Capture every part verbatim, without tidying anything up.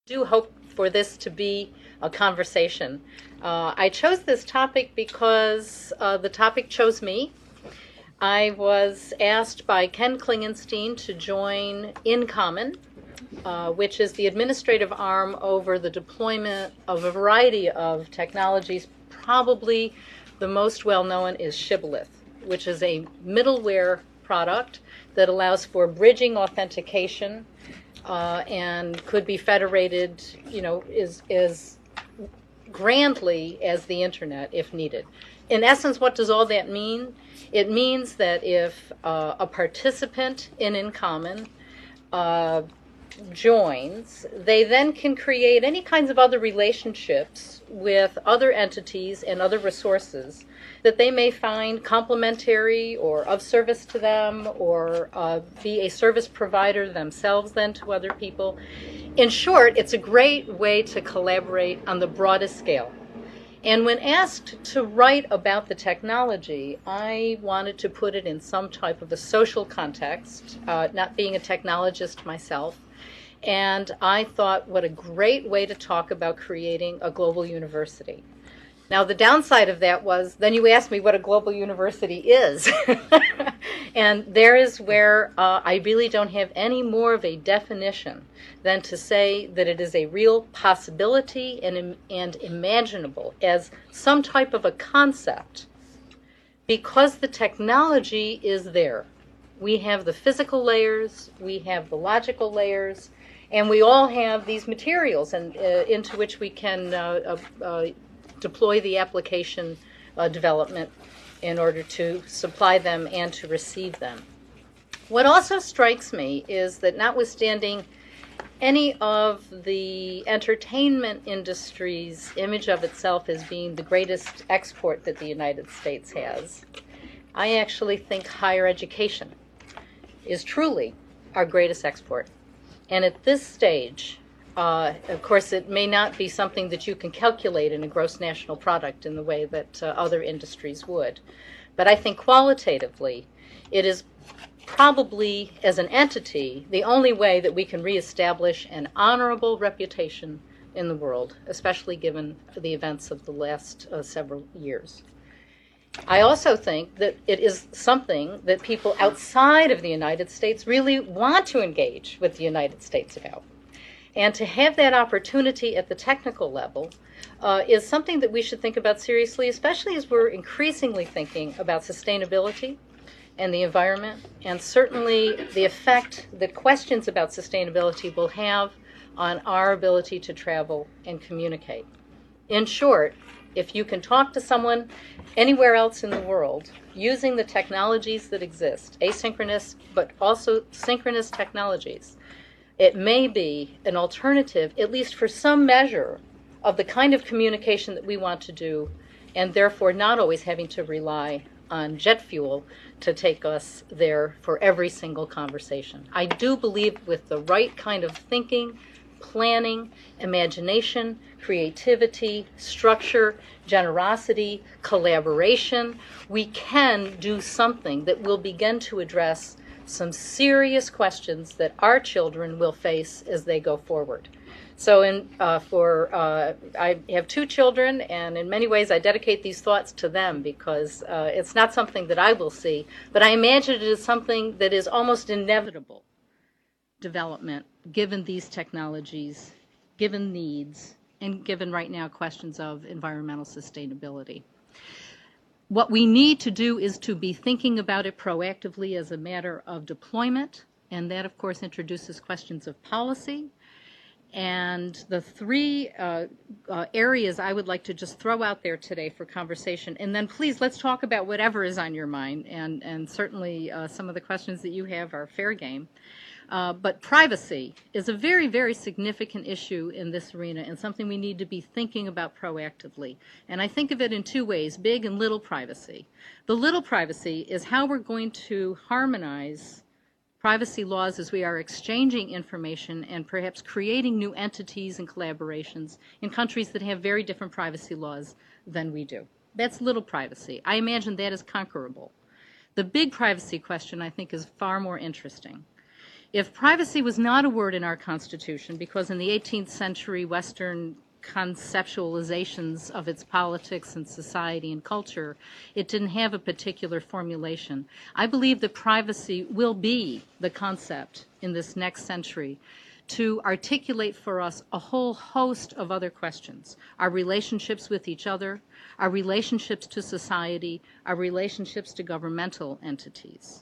do hope for this to be a conversation. Uh, I chose this topic because uh, the topic chose me. I was asked by Ken Klingenstein to join InCommon, uh, which is the administrative arm over the deployment of a variety of technologies. Probably the most well-known is Shibboleth, which is a middleware product that allows for bridging authentication uh, and could be federated, you know, is is grandly as the internet if needed. In essence, what does all that mean? It means that if uh, a participant in InCommon uh, joins, they then can create any kinds of other relationships with other entities and other resources that they may find complementary or of service to them, or uh, be a service provider themselves then to other people. In short, it's a great way to collaborate on the broadest scale. And when asked to write about the technology, I wanted to put it in some type of a social context, uh, not being a technologist myself. And I thought, what a great way to talk about creating a global university. Now, the downside of that was, then you asked me what a global university is. And there is where uh, I really don't have any more of a definition than to say that it is a real possibility and, and imaginable as some type of a concept, because the technology is there. We have the physical layers, we have the logical layers, and we all have these materials and, uh, into which we can uh, uh, uh, deploy the application uh, development in order to supply them and to receive them. What also strikes me is that, notwithstanding any of the entertainment industry's image of itself as being the greatest export that the United States has, I actually think higher education is truly our greatest export. And at this stage, uh, of course, it may not be something that you can calculate in a gross national product in the way that uh, other industries would. But I think qualitatively, it is probably, as an entity, the only way that we can reestablish an honorable reputation in the world, especially given the events of the last uh, several years. I also think that it is something that people outside of the United States really want to engage with the United States about. And to have that opportunity at the technical level uh, is something that we should think about seriously, especially as we're increasingly thinking about sustainability and the environment, and certainly the effect that questions about sustainability will have on our ability to travel and communicate. In short, if you can talk to someone anywhere else in the world using the technologies that exist, asynchronous but also synchronous technologies, it may be an alternative, at least for some measure, of the kind of communication that we want to do, and therefore not always having to rely on jet fuel to take us there for every single conversation. I do believe with the right kind of thinking, planning, imagination, creativity, structure, generosity, collaboration, we can do something that will begin to address some serious questions that our children will face as they go forward. So in, uh, for, uh, I have two children, and in many ways I dedicate these thoughts to them, because uh, it's not something that I will see, but I imagine it is something that is almost inevitable development, given these technologies, given needs, and given right now questions of environmental sustainability. What we need to do is to be thinking about it proactively as a matter of deployment, and that, of course, introduces questions of policy. And the three uh, uh, areas I would like to just throw out there today for conversation, and then please let's talk about whatever is on your mind, and, and certainly uh, some of the questions that you have are fair game. Uh, but privacy is a very, very significant issue in this arena, and something we need to be thinking about proactively. And I think of it in two ways, big and little privacy. The little privacy is how we're going to harmonize privacy laws as we are exchanging information and perhaps creating new entities and collaborations in countries that have very different privacy laws than we do. That's little privacy. I imagine that is conquerable. The big privacy question, I think, is far more interesting. If privacy was not a word in our Constitution, because in the eighteenth century Western conceptualizations of its politics and society and culture, it didn't have a particular formulation. I believe that privacy will be the concept in this next century to articulate for us a whole host of other questions. Our relationships with each other, our relationships to society, our relationships to governmental entities.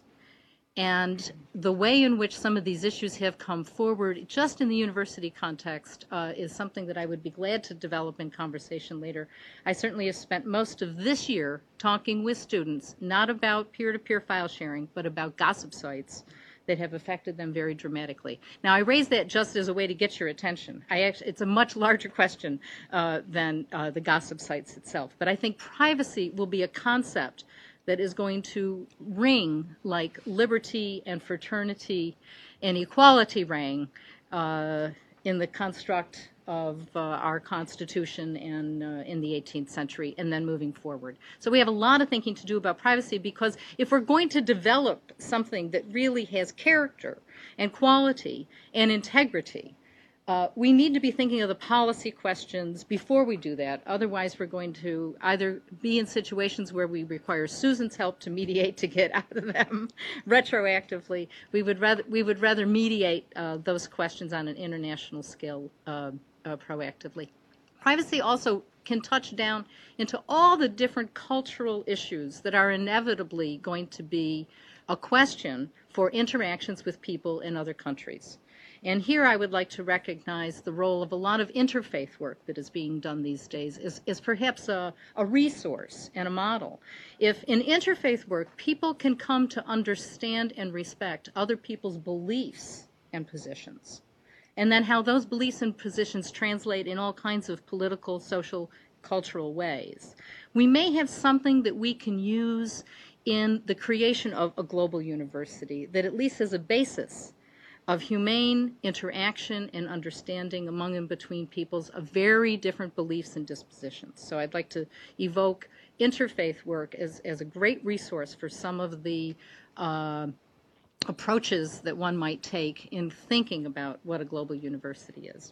And the way in which some of these issues have come forward, just in the university context, uh, is something that I would be glad to develop in conversation later. I certainly have spent most of this year talking with students, not about peer-to-peer file sharing, but about gossip sites that have affected them very dramatically. Now, I raise that just as a way to get your attention. I actually, it's a much larger question uh, than uh, the gossip sites itself. But I think privacy will be a concept that is going to ring like liberty and fraternity and equality rang uh, in the construct of uh, our Constitution and uh, in the eighteenth century, and then moving forward. So we have a lot of thinking to do about privacy, because if we're going to develop something that really has character and quality and integrity, Uh, we need to be thinking of the policy questions before we do that. Otherwise, we're going to either be in situations where we require Susan's help to mediate to get out of them retroactively. We would rather we would rather mediate uh, those questions on an international scale uh, uh, proactively. Privacy also can touch down into all the different cultural issues that are inevitably going to be a question for interactions with people in other countries. And here I would like to recognize the role of a lot of interfaith work that is being done these days is, is perhaps a, a resource and a model. If in interfaith work people can come to understand and respect other people's beliefs and positions, and then how those beliefs and positions translate in all kinds of political, social, cultural ways, we may have something that we can use in the creation of a global university that at least has a basis of humane interaction and understanding among and between peoples of very different beliefs and dispositions. So I'd like to evoke interfaith work as, as a great resource for some of the uh, approaches that one might take in thinking about what a global university is.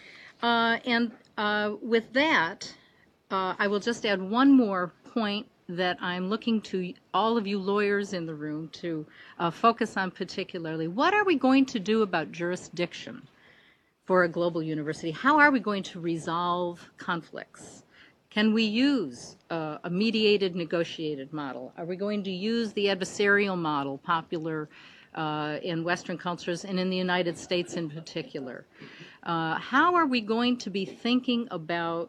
Uh, and uh, with that, uh, I will just add one more point that I'm looking to all of you lawyers in the room to uh, focus on particularly. What are we going to do about jurisdiction for a global university? How are we going to resolve conflicts? Can we use uh, a mediated, negotiated model? Are we going to use the adversarial model popular uh, in Western cultures and in the United States in particular? Uh, how are we going to be thinking about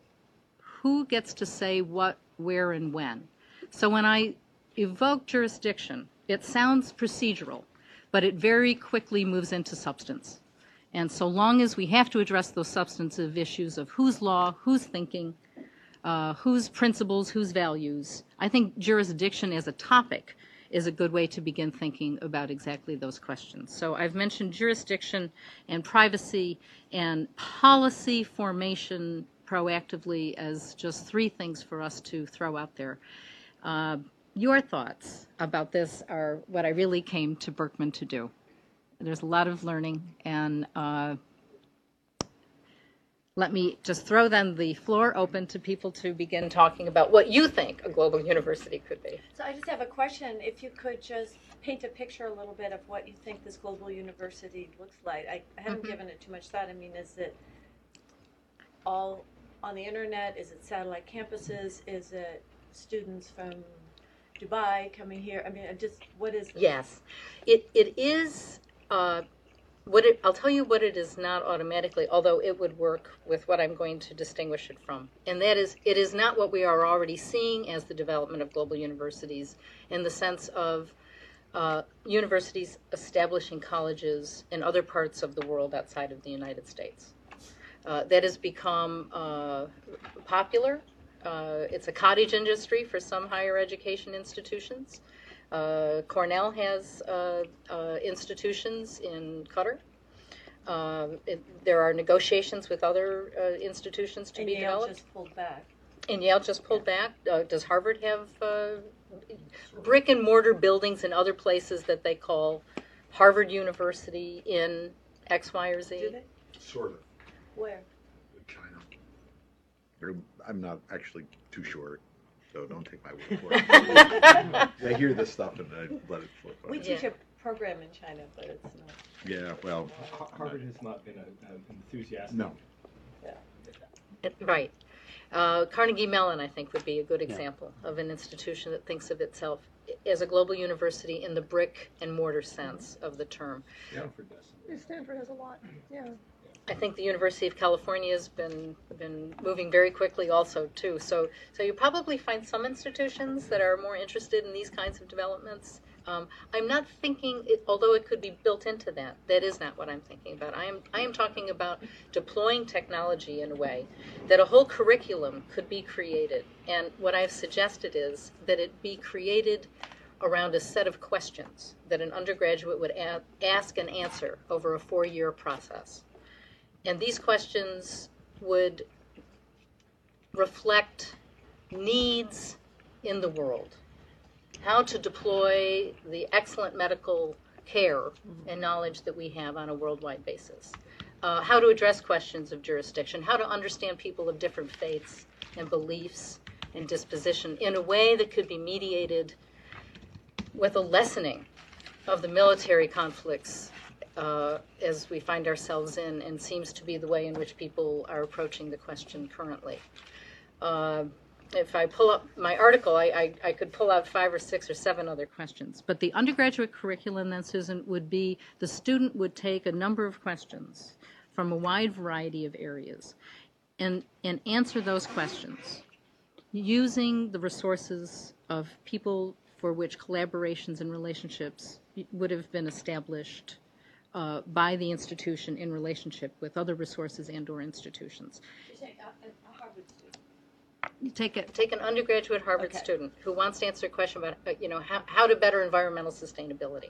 who gets to say what, where, and when? So when I evoke jurisdiction, it sounds procedural, but it very quickly moves into substance. And so long as we have to address those substantive issues of whose law, who's thinking, uh, whose principles, whose values, I think jurisdiction as a topic is a good way to begin thinking about exactly those questions. So I've mentioned jurisdiction and privacy and policy formation proactively as just three things for us to throw out there. Uh, your thoughts about this are what I really came to Berkman to do. There's a lot of learning, and uh, let me just throw then the floor open to people to begin talking about what you think a global university could be. So I just have a question. If you could just paint a picture a little bit of what you think this global university looks like. I, I haven't mm-hmm. given it too much thought. I mean, is it all on the internet? Is it satellite campuses? Is it students from Dubai coming here? I mean, just what is? Yes, it it is. Uh, what it, I'll tell you what it is not automatically, although it would work with what I'm going to distinguish it from, and that is it is not what we are already seeing as the development of global universities in the sense of uh, universities establishing colleges in other parts of the world outside of the United States. Uh, that has become uh, popular. Uh, it's a cottage industry for some higher education institutions. Uh, Cornell has uh, uh, institutions in Qatar. Um, it, there are negotiations with other uh, institutions to and be Yale developed. just pulled back. And Yale just pulled back. Uh, does Harvard have uh, brick and mortar buildings in other places that they call Harvard University in X, Y, or Z? Do they? Sort of. Where? China. Or I'm not actually too sure, so don't take my word for it. I hear this stuff and I let it flip. We by. teach Yeah. a program in China, but it's not. Yeah, well, Har- Harvard has not been a, an enthusiastic. no. It- Right. Uh, Carnegie Mellon, I think, would be a good example of an institution that thinks of itself as a global university in the brick and mortar sense of the term. Stanford does. Stanford has a lot, yeah. I think the University of California has been been moving very quickly also too. So so you probably find some institutions that are more interested in these kinds of developments. Um, I'm not thinking, it, although it could be built into that, that is not what I'm thinking about. I am I am talking about deploying technology in a way that a whole curriculum could be created. And what I've suggested is that it be created around a set of questions that an undergraduate would a- ask and answer over a four-year process. And these questions would reflect needs in the world, how to deploy the excellent medical care and knowledge that we have on a worldwide basis, uh, how to address questions of jurisdiction, how to understand people of different faiths and beliefs and disposition in a way that could be mediated with a lessening of the military conflicts uh, as we find ourselves in, and seems to be the way in which people are approaching the question currently. Uh, if I pull up my article, I, I, I could pull out five or six or seven other questions. But the undergraduate curriculum then, Susan, would be the student would take a number of questions from a wide variety of areas and, and answer those questions using the resources of people for which collaborations and relationships would have been established uh, by the institution in relationship with other resources and or institutions. You're saying a, a Harvard student. You take a, take an undergraduate Harvard Okay. student who wants to answer a question about uh, you know how, how to better environmental sustainability,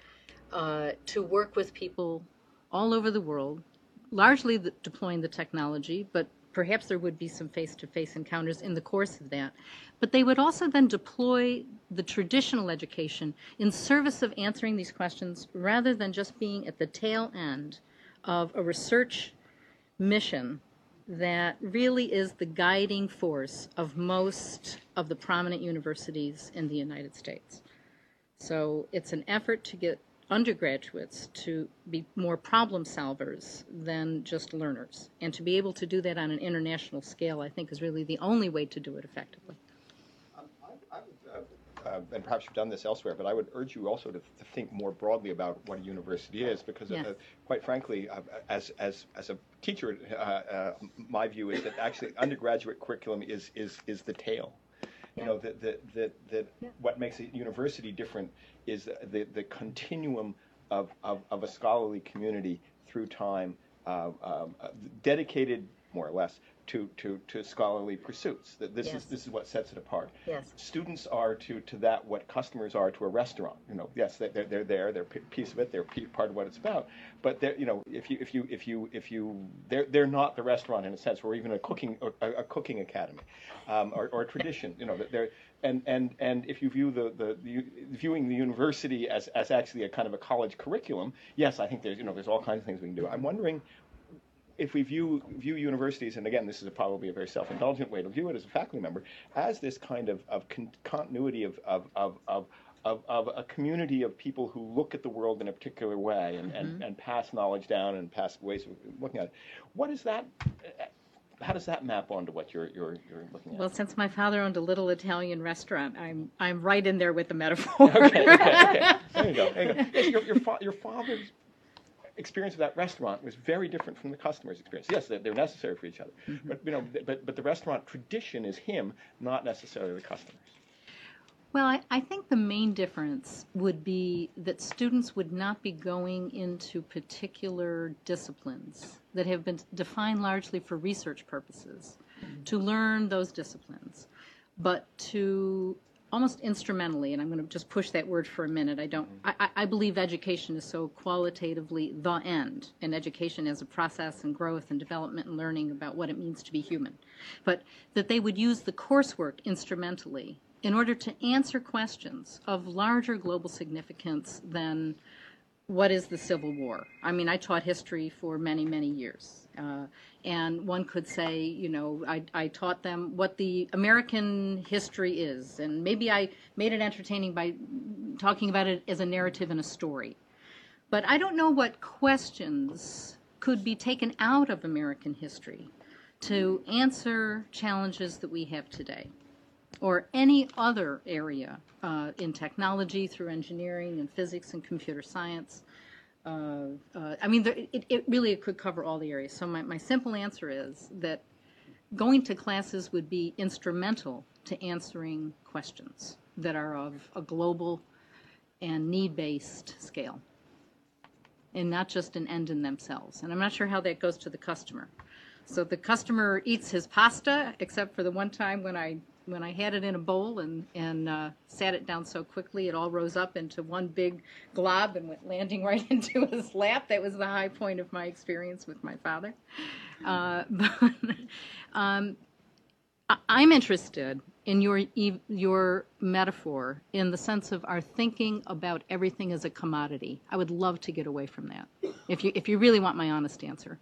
uh, to work with people all over the world, largely the, deploying the technology, but perhaps there would be some face-to-face encounters in the course of that. But they would also then deploy the traditional education in service of answering these questions rather than just being at the tail end of a research mission that really is the guiding force of most of the prominent universities in the United States. So it's an effort to get undergraduates to be more problem solvers than just learners. And to be able to do that on an international scale, I think, is really the only way to do it effectively. Um, I, I would, uh, uh, and perhaps you've done this elsewhere, but I would urge you also to, to think more broadly about what a university is, because, Yeah. uh, quite frankly, uh, as as as a teacher, uh, uh, my view is that actually undergraduate curriculum is is is the tail. You know, that that that, that Yeah. what makes a university different is the the, the continuum of, of of a scholarly community through time, uh, um, uh, dedicated more or less to to to scholarly pursuits. That this Yes. is this is what sets it apart. Yes. Students are to, to that what customers are to a restaurant. You know, yes, they're they're there, they're a piece of it, they're part of what it's about. But they're, you know, if you if you if you if you they're they're not the restaurant in a sense, or even a cooking a, a cooking academy, um, or, or a tradition. You know, they're and and and if you view the, the the viewing the university as as actually a kind of a college curriculum, yes, I think there's you know there's all kinds of things we can do. I'm wondering if we view view universities, and again, this is a, probably a very self-indulgent way to view it as a faculty member, as this kind of, of con- continuity of of, of, of of of a community of people who look at the world in a particular way and, and, and pass knowledge down and pass ways of looking at it. What is that? How does that map onto what you're you're you're looking at? Well, since my father owned a little Italian restaurant, I'm I'm right in there with the metaphor. okay, okay, okay. There you go. There you go. Yes, your, your, fa- your father's experience of that restaurant was very different from the customer's experience. Yes, they're, they're necessary for each other, mm-hmm. but you know, but but the restaurant tradition is him, not necessarily the customers. Well, I, I think the main difference would be that students would not be going into particular disciplines that have been defined largely for research purposes to learn those disciplines, but to almost instrumentally, and I'm going to just push that word for a minute. I don't. I, I believe education is so qualitatively the end, and education as a process and growth and development and learning about what it means to be human, but that they would use the coursework instrumentally in order to answer questions of larger global significance than what is the Civil War? I mean, I taught history for many, many years. Uh, and one could say, you know, I, I taught them what the American history is. And maybe I made it entertaining by talking about it as a narrative and a story. But I don't know what questions could be taken out of American history to answer challenges that we have today, or any other area uh, in technology, through engineering and physics and computer science. Uh, uh, I mean, there, it, it really could cover all the areas. So my, my simple answer is that going to classes would be instrumental to answering questions that are of a global and need-based scale, and not just an end in themselves. And I'm not sure how that goes to the customer. So the customer eats his pasta, except for the one time when I when I had it in a bowl and, and uh, sat it down so quickly it all rose up into one big glob and went landing right into his lap. That was the high point of my experience with my father. Uh, but um, I, I'm interested in your your metaphor in the sense of our thinking about everything as a commodity. I would love to get away from that, if you if you really want my honest answer.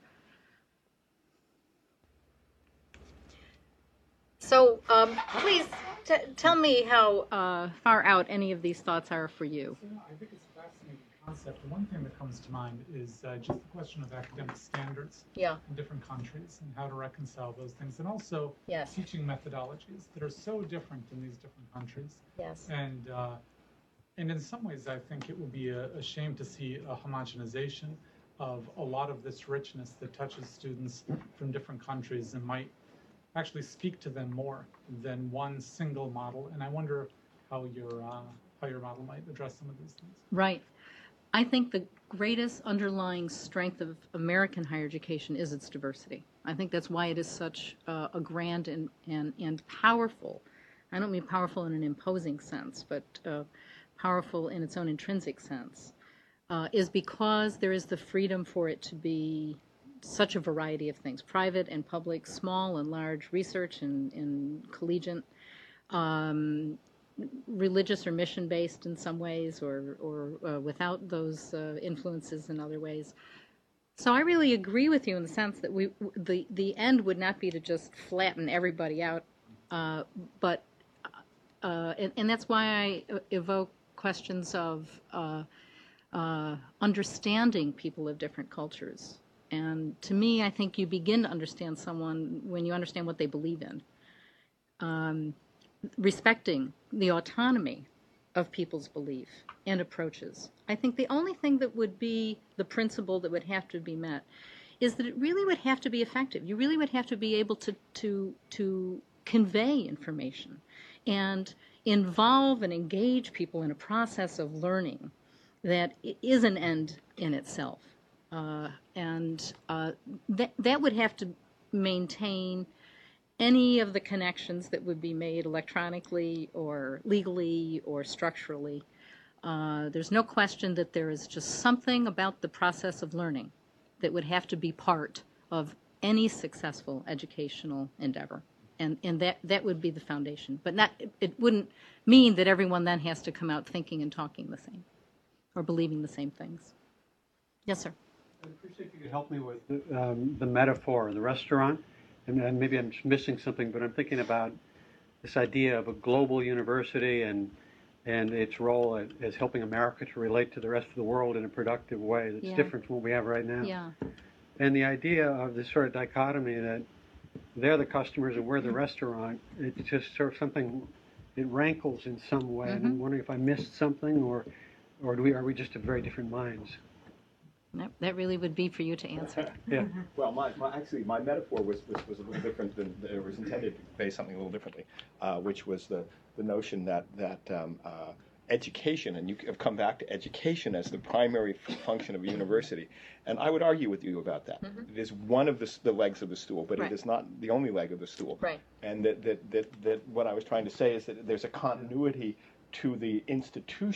So um, please t- tell me how uh, far out any of these thoughts are for you. So, I think it's a fascinating concept. The one thing that comes to mind is uh, just the question of academic standards Yeah. in different countries and how to reconcile those things, and also Yes. teaching methodologies that are so different in these different countries. Yes. And uh, and in some ways, I think it would be a, a shame to see a homogenization of a lot of this richness that touches students from different countries and might actually speak to them more than one single model. And I wonder how your uh, how your model might address some of these things. Right. I think the greatest underlying strength of American higher education is its diversity. I think that's why it is such uh, a grand and, and, and powerful. I don't mean powerful in an imposing sense, but uh, powerful in its own intrinsic sense, uh, is because there is the freedom for it to be such a variety of things, private and public, small and large, research and, and collegiate, um, religious or mission-based in some ways, or, or uh, without those uh, influences in other ways. So I really agree with you in the sense that we the, the end would not be to just flatten everybody out, uh, but uh, and, and that's why I evoke questions of uh, uh, understanding people of different cultures. And to me, I think you begin to understand someone when you understand what they believe in. Um, respecting the autonomy of people's belief and approaches. I think the only thing that would be the principle that would have to be met is that it really would have to be effective. You really would have to be able to to to convey information and involve and engage people in a process of learning that is an end in itself. Uh, and uh, that that would have to maintain any of the connections that would be made electronically or legally or structurally. Uh, there's no question that there is just something about the process of learning that would have to be part of any successful educational endeavor. And, and that, that would be the foundation. But not, it, it wouldn't mean that everyone then has to come out thinking and talking the same or believing the same things. Yes, sir. I'd appreciate if you could help me with the, um, the metaphor, the restaurant. And, and maybe I'm missing something, but I'm thinking about this idea of a global university and and its role as, as helping America to relate to the rest of the world in a productive way that's Yeah. different from what we have right now. Yeah. And the idea of this sort of dichotomy that they're the customers and we're the restaurant, it's just sort of something, it rankles in some way. Mm-hmm. And I'm wondering if I missed something, or or do we are we just of very different minds? That, that really would be for you to answer. Yeah. Well, my, my actually my metaphor was, was, was a little different than it was intended to convey something a little differently, uh, which was the, the notion that that um, uh, education, and you have come back to education as the primary f- function of a university, and I would argue with you about that. Mm-hmm. It is one of the, s- the legs of the stool, but Right. it is not the only leg of the stool. Right. And that, that, that, that what I was trying to say is that there's a continuity to the institution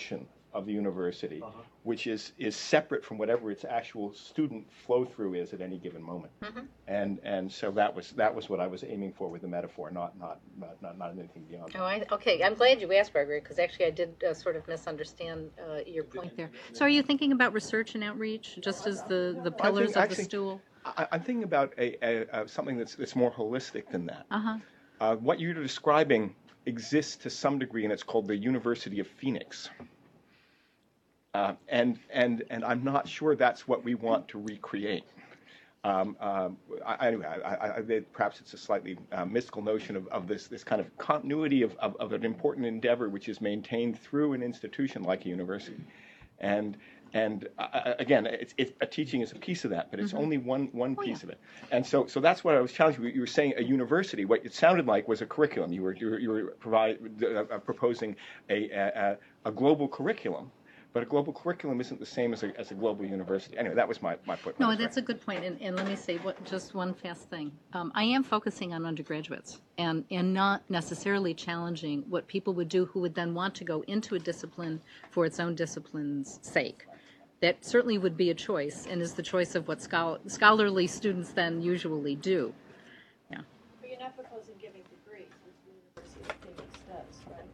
of the university, Uh-huh. which is, is separate from whatever its actual student flow through is at any given moment. Mhm. And and so that was that was what I was aiming for with the metaphor, not not not not, not anything beyond Oh, that. I, okay. I'm glad you asked, Gregory, because actually I did uh, sort of misunderstand uh, your point there. So, are you thinking about research and outreach just as the, the pillars of actually- the stool? I, I'm thinking about a, a, a something that's that's more holistic than that. Uh huh. Uh, what you're describing exists to some degree, and it's called the University of Phoenix. Uh, and and and I'm not sure that's what we want to recreate. Um, um, I, anyway, I, I, I, perhaps it's a slightly uh, mystical notion of, of this this kind of continuity of, of, of an important endeavor which is maintained through an institution like a university. And and uh, again, it's, it's, a teaching is a piece of that, but it's Mhm. only one one Oh, piece yeah. of it. And so so that's what I was challenging you. You were saying a university. What it sounded like was a curriculum. You were you were, you were provide, uh, uh, proposing a, a a global curriculum. But a global curriculum isn't the same as a, as a global university. Anyway, that was my, my point. No, that's a good point. And, and let me say what, just one fast thing. Um, I am focusing on undergraduates and, and not necessarily challenging what people would do who would then want to go into a discipline for its own discipline's sake. That certainly would be a choice and is the choice of what schol- scholarly students then usually do. Yeah. But you're not proposing giving degrees, as the University of Phoenix does, right?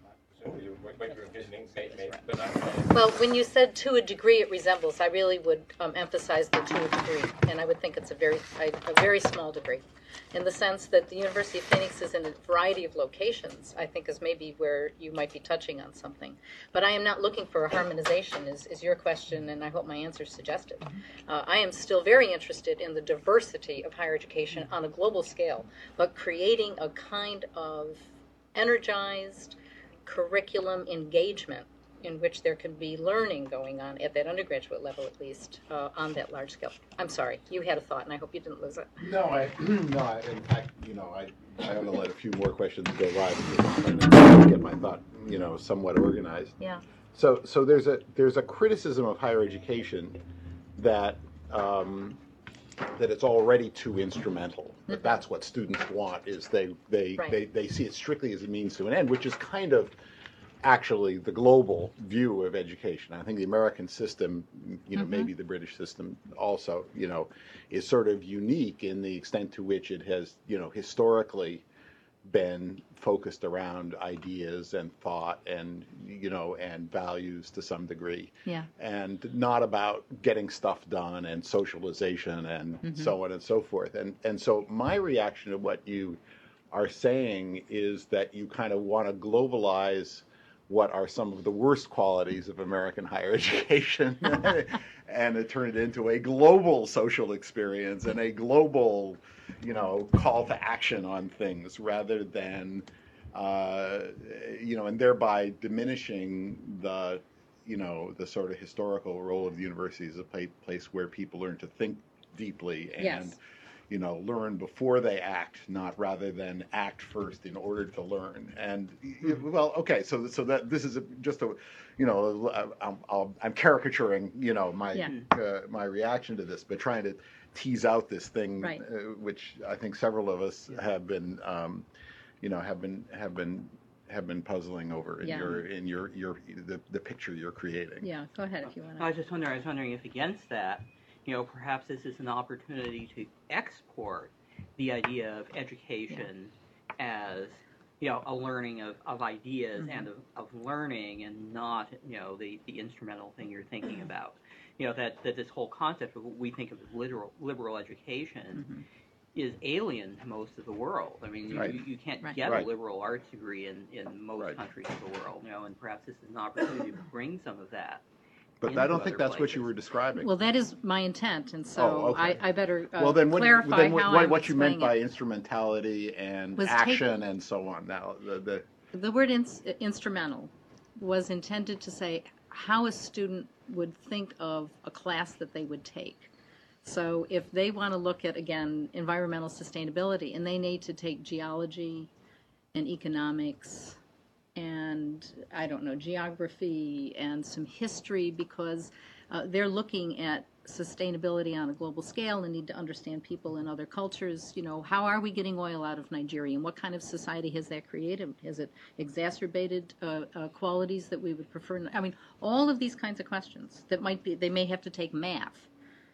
Well, when you said to a degree it resembles, I really would um, emphasize the to a degree, and I would think it's a very a, a very small degree, in the sense that the University of Phoenix is in a variety of locations. I think is maybe where you might be touching on something, but I am not looking for a harmonization. Is is your question, and I hope my answer suggested. Uh, I am still very interested in the diversity of higher education on a global scale, but creating a kind of energized curriculum engagement in which there can be learning going on at that undergraduate level, at least, uh, on that large scale. I'm sorry, you had a thought, and I hope you didn't lose it. No, I, no, I, in fact, you know, I, I'm gonna let a few more questions go by because I'm trying to get my thought, you know, somewhat organized. Yeah. So, so there's a, there's a criticism of higher education that, um, that it's already too instrumental. That Mhm. that's what students want, is they, they, Right. they, they see it strictly as a means to an end, which is kind of actually the global view of education. I think the American system, you know, Mhm. maybe the British system also, you know, is sort of unique in the extent to which it has, you know, historically been focused around ideas and thought and, you know, and values to some degree, Yeah. and not about getting stuff done and socialization and Mhm. so on and so forth. And and so my reaction to what you are saying is that you kind of want to globalize what are some of the worst qualities of American higher education and to turn it into a global social experience and a global, you know, call to action on things rather than, uh, you know, and thereby diminishing the, you know, the sort of historical role of the university as a pla- place where people learn to think deeply and, Yes. you know, learn before they act, not rather than act first in order to learn. And well, okay, so so that this is a, just a, you know, I'm, I'm, I'm caricaturing, you know, my Yeah. uh, my reaction to this, but trying to tease out this thing, Right. uh, which I think several of us have been, um, you know, have been have been have been puzzling over in Yeah. your in your your the, the picture you're creating. Yeah, go ahead if you want I to. was just wondering, I was wondering if against that, you know, perhaps this is an opportunity to export the idea of education as, you know, a learning of, of ideas Mhm. and of, of learning and not, you know, the, the instrumental thing you're thinking about. You know, that, that this whole concept of what we think of as liberal, liberal education Mhm. is alien to most of the world. I mean, you, Right. you, you can't Right. get Right. a liberal arts degree in, in most Right. countries of the world, you know, and perhaps this is an opportunity to bring some of that. But into I don't think other that's what you places. were describing. Well, that is my intent, and so Oh, okay. I, I better uh, well, then what, clarify then what, how what, I'm what you meant by explaining it. instrumentality and Was action taking- and so on. Now, the, the The word ins- instrumental was intended to say how a student would think of a class that they would take. So if they want to look at, again, environmental sustainability, and they need to take geology and economics and, I don't know, geography and some history, because uh, they're looking at sustainability on a global scale and need to understand people in other cultures. You know, how are we getting oil out of Nigeria, and what kind of society has that created? Has it exacerbated uh, uh, qualities that we would prefer? I mean, all of these kinds of questions that might be, they may have to take math.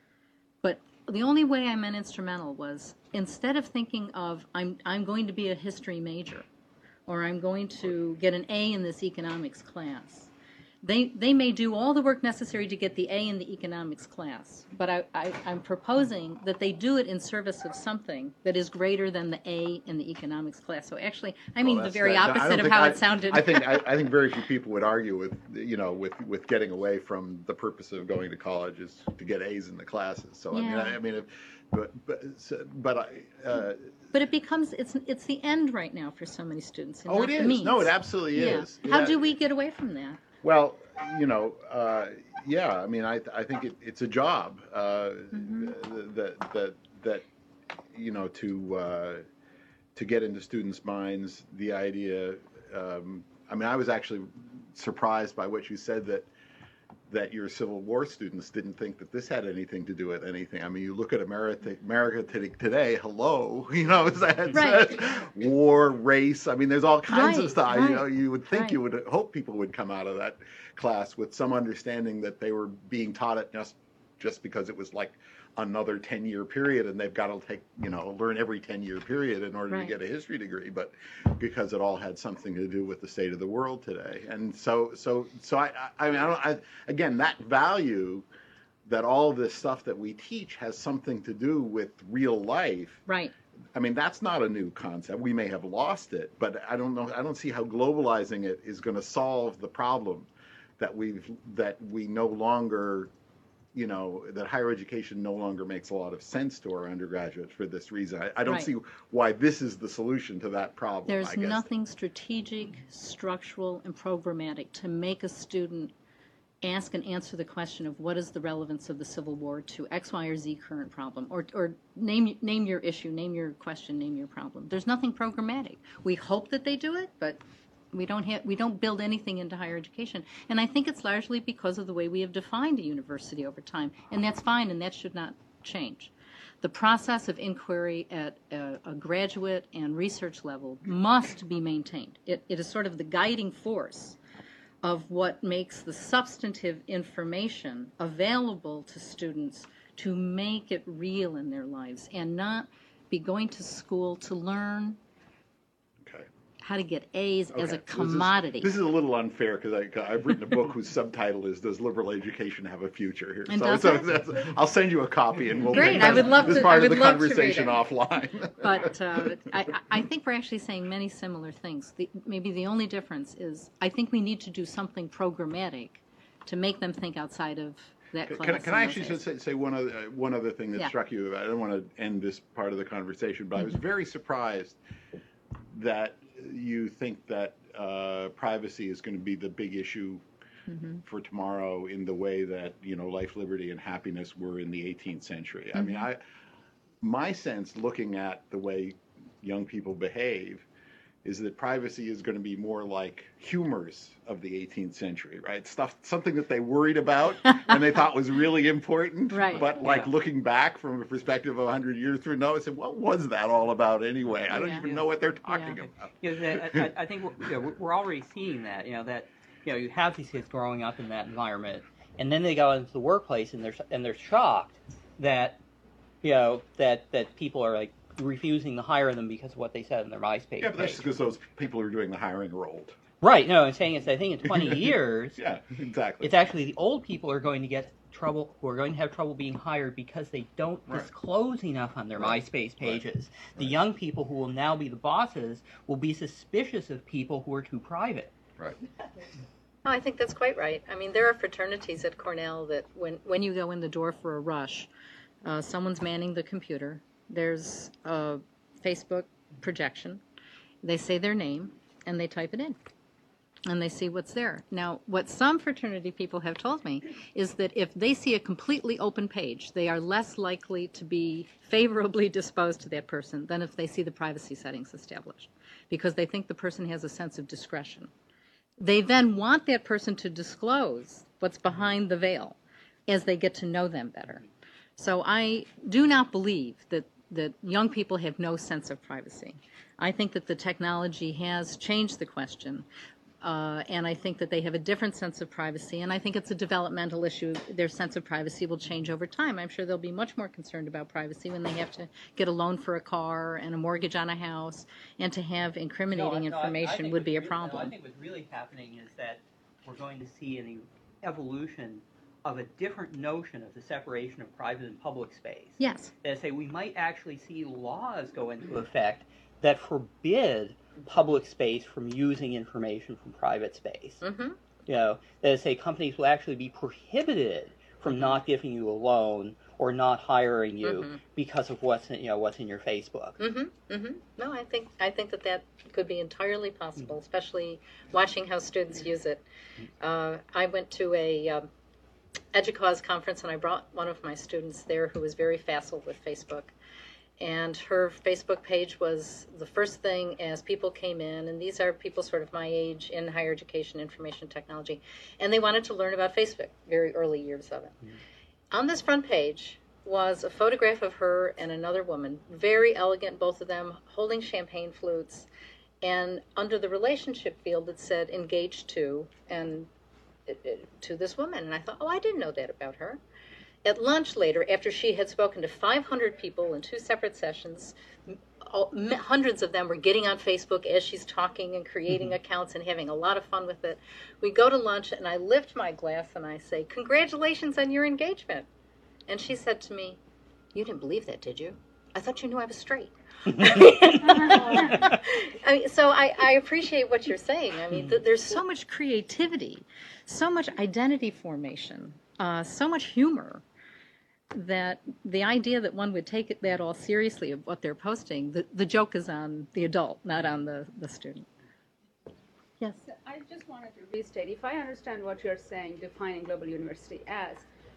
But the only way I meant instrumental was, instead of thinking of, I'm, I'm going to be a history major, or I'm going to get an A in this economics class, They, they may do all the work necessary to get the A in the economics class, but I, I, I'm proposing that they do it in service of something that is greater than the A in the economics class. So actually, I mean Well, the that's- very that- I opposite don't of think how I- it sounded. I think I, I think very few people would argue with you know with, with getting away from the purpose of going to college is to get A's in the classes. So I mean Yeah. I, I mean if, but but so, but I. Uh, But it becomes, it's it's the end right now for so many students. And oh, not it the is. means. No, it absolutely Yeah. is. How Yeah. do we get away from that? Well, you know, uh, yeah. I mean, I I think it, it's a job uh, Mhm. that that that you know to uh, to get into students' minds the idea. Um, I mean, I was actually surprised by what you said that that your Civil War students didn't think that this had anything to do with anything. I mean, you look at America, America today, hello, you know, it's, it's, Right. it's war, race. I mean, there's all kinds Right, of stuff. right, You know, you would think right. you would hope people would come out of that class with some understanding that they were being taught it just just because it was like another ten-year period, and they've got to take, you know, learn every ten-year period in order Right. to get a history degree, but because it all had something to do with the state of the world today. And so, so, so I, I, I mean, I don't, I, again, that value that all this stuff that we teach has something to do with real life. Right. I mean, that's not a new concept. We may have lost it, but I don't know. I don't see how globalizing it is going to solve the problem that we've that we no longer, you know, that higher education no longer makes a lot of sense to our undergraduates for this reason. I, I don't Right. see why this is the solution to that problem. There's I guess. nothing strategic, structural, and programmatic to make a student ask and answer the question of what is the relevance of the Civil War to X, Y, or Z current problem, or, or name name your issue, name your question, name your problem. There's nothing programmatic. We hope that they do it, but we don't have we don't build anything into higher education. And I think it's largely because of the way we have defined a university over time, and that's fine, and that should not change. The process of inquiry at a, a graduate and research level must be maintained. It, it is sort of the guiding force of what makes the substantive information available to students to make it real in their lives, and not be going to school to learn Okay. how to get A's Okay. as a So this is- commodity. This is, a little unfair because I've written a book whose subtitle is "Does Liberal Education Have a Future?" Here, And so, does so it? that's, I'll send you a copy, and we'll Great, take I that- would love this to- part I of the would love to read conversation it. offline. But uh, I, I think we're actually saying many similar things. The, maybe the only difference is I think we need to do something programmatic to make them think outside of that class. Can, I- can I and those actually A's. just say, say one other uh, one other thing that Yeah. struck you? I don't want to end this part of the conversation, but I was very surprised that you think that uh, privacy is going to be the big issue Mhm. for tomorrow in the way that, you know, life, liberty, and happiness were in the eighteenth century. I mean, I my sense, looking at the way young people behave, is that privacy is going to be more like humors of the eighteenth century, right? Stuff, something that they worried about and they thought was really important. Right. But like Yeah. looking back from a perspective of a hundred years from now, I said, what was that all about anyway? I don't Yeah. even know what they're talking Yeah. about. You know, that- I, I think we're, you know, we're- we're already seeing that. You know that you know you have these kids growing up in that environment, and then they go into the workplace and they're and they're shocked that you know that that people are like refusing to hire them because of what they said in their MySpace Yeah, but that's page. because those people who are doing the hiring are old. Right. No, I'm saying is I think in twenty years, Yeah, exactly. it's actually the old people are going to get trouble, who are going to have trouble being hired because they don't Right. disclose enough on their Right. MySpace pages. The Right. young people who will now be the bosses will be suspicious of people who are too private. Right. No, I think that's quite right. I mean, there are fraternities at Cornell that when, when you go in the door for a rush, uh, someone's manning the computer. There's a Facebook projection. They say their name, and they type it in. And they see what's there. Now, what some fraternity people have told me is that if they see a completely open page, they are less likely to be favorably disposed to that person than if they see the privacy settings established, because they think the person has a sense of discretion. They then want that person to disclose what's behind the veil. as they get to know them better. So I do not believe that, that young people have no sense of privacy. I think that the technology has changed the question. Uh, and I think that they have a different sense of privacy, and I think it's a developmental issue. Their sense of privacy will change over time. I'm sure they'll be much more concerned about privacy when they have to get a loan for a car and a mortgage on a house, and to have incriminating No, no, I- I information think would what's be a really- problem. No, I think what's really happening is that we're going to see an evolution of a different notion of the separation of private and public space. Yes. That say we might actually see laws go into effect that forbid public space from using information from private space. Mm-hmm. You know, that say companies will actually be prohibited from not giving you a loan or not hiring you Mm-hmm. because of what's in, you know what's in your Facebook. Mm-hmm. Mm-hmm. No, I think I think that that could be entirely possible, especially watching how students use it. Uh, I went to a um, EDUCAUSE conference, and I brought one of my students there who was very facile with Facebook. And her Facebook page was the first thing as people came in, and these are people sort of my age in higher education, information technology, and they wanted to learn about Facebook, very early years of it. Mm-hmm. On this front page was a photograph of her and another woman, very elegant, both of them, holding champagne flutes, and under the relationship field it said engaged to, and it, it, to this woman. And I thought, oh, I didn't know that about her. At lunch later, after she had spoken to five hundred people in two separate sessions, all, hundreds of them were getting on Facebook as she's talking and creating mm-hmm. accounts and having a lot of fun with it. We go to lunch, and I lift my glass and I say, "Congratulations on your engagement." And she said to me, "You didn't believe that, did you? I thought you knew I was straight." I mean, so I, I appreciate what you're saying. I mean, th- there's so much creativity, so much identity formation, uh, so much humor, that the idea that one would take it, that all seriously of what they're posting, the, the joke is on the adult, not on the, the student. Yes? So I just wanted to restate, if I understand what you're saying, defining global university as,